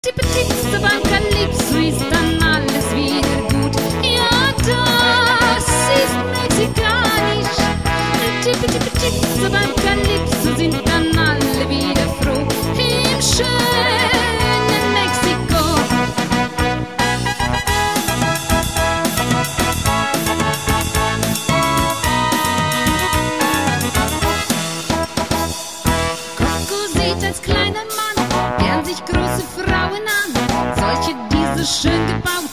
Tippetippe beim Calypso ist dann alles wieder gut. Ja, das ist mexikanisch. Tippetippe beim Calypso sind dann alle wieder froh. Im schönen Mexiko. Coco sieht als kleiner Mann gern sich große Frauen an, solche, die so schön gebaut